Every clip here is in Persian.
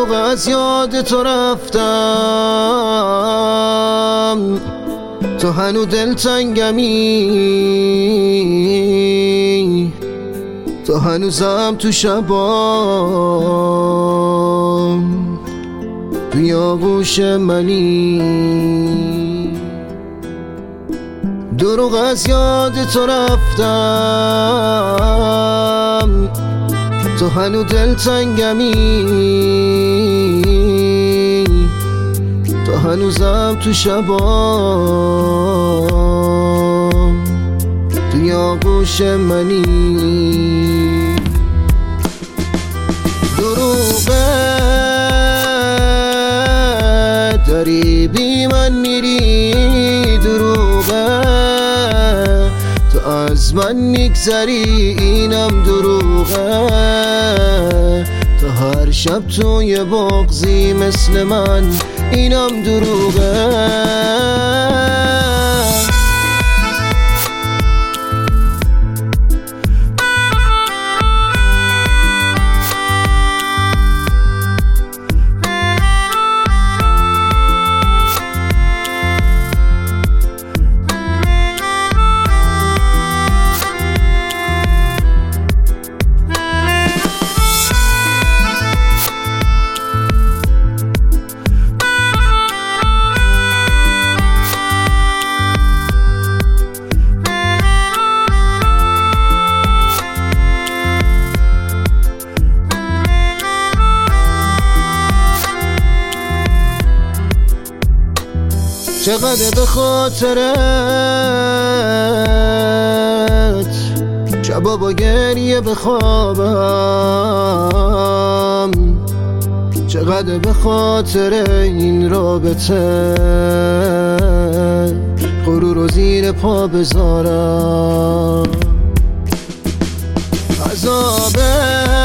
دروغ از یاد تو رفتم، تو هنو دلتنگمی، تو هنوزم تو شبام توی آغوش منی. دروغ از یاد تو رفتم، تو هنو دلتنگمی، تو هنوزم تو شبام توی آغوش منی. دروغه داری بی من میری، دروغه تو از من میگذری، اینم دروغه تو هر شب توی بغضی مثل من، اینم دروغه. چقدر به خاطرت شبا با گریه بخوابم، چقدر به خاطر این رابطه غرور رو زیر پا بذارم. عذابه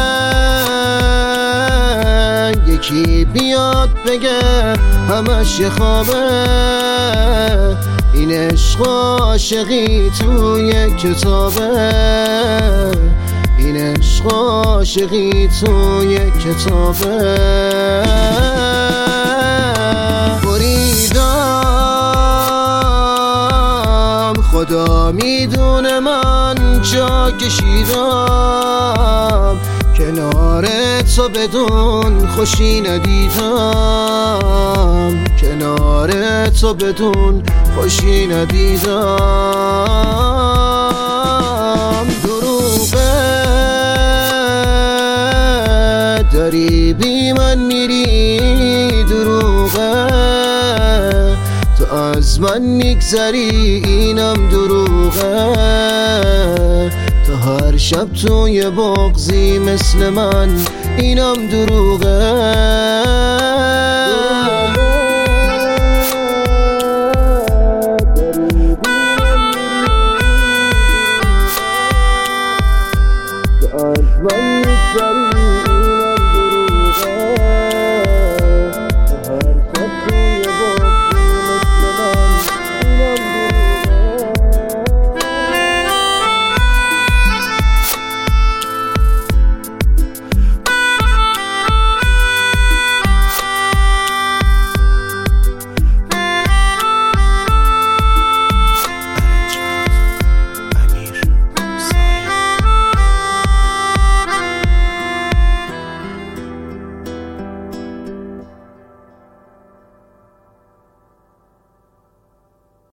یکی بیاد بگه همش یه خوابه، این عشق و عاشقی توی کتابه، این عشق و عاشقی توی کتابه. بریدم خدا میدونه من جا کشیدم، کنار تو بدون خوشی ندیدم، کنار تو بدون خوشی ندیدم. دروغه داری بی من میری، دروغه تو از من میگذری، اینم دروغه تو هر شب توی بغضی مثل من، اینم دروغه.